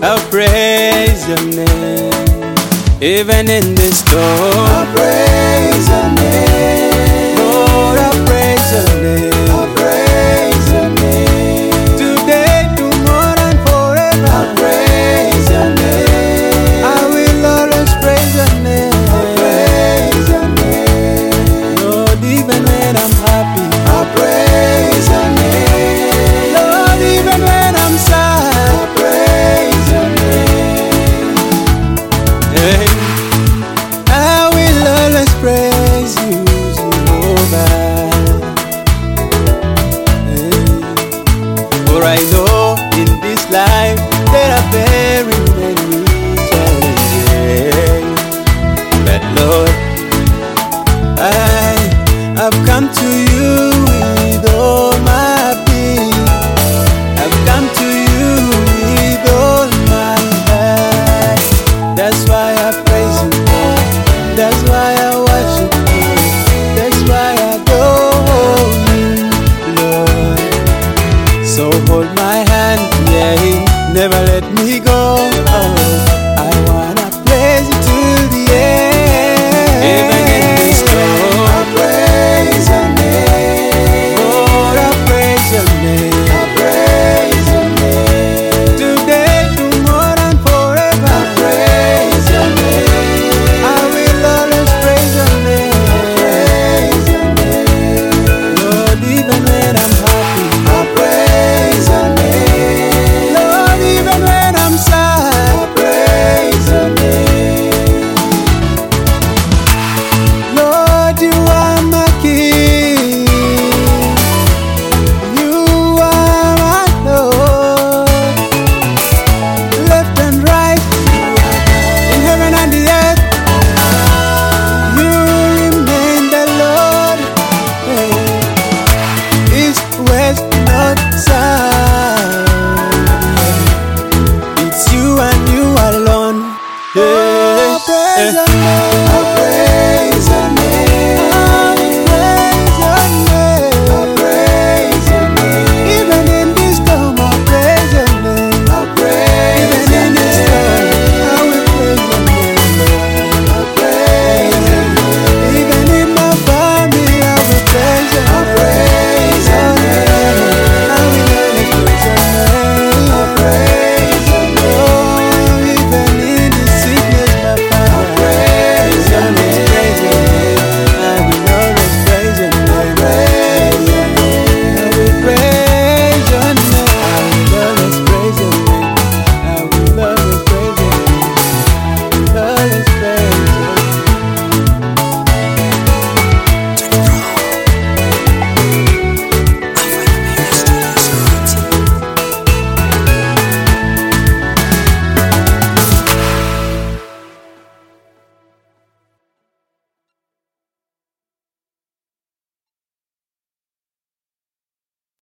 I'll praise your name. Even in this storm, I'll praise your name. Lord, I'll praise your name. I'll praise your name. Today, tomorrow, and forever, I'll praise your name. I will always praise your name. I'll praise your name. Lord, even when I'm happy, I'll praise your name. Lord, even when I'm sad, I'll praise your name. hey, I will always praise you, Jehovah. Hey. For I know in this life there are very many challenges, but Lord, I've come to you with all my being. I've come to you with all my heart. That's why I praise you, Lord. That's why I worship you. That's why I adore you, Lord. So hold my hand, yeah, never let me go.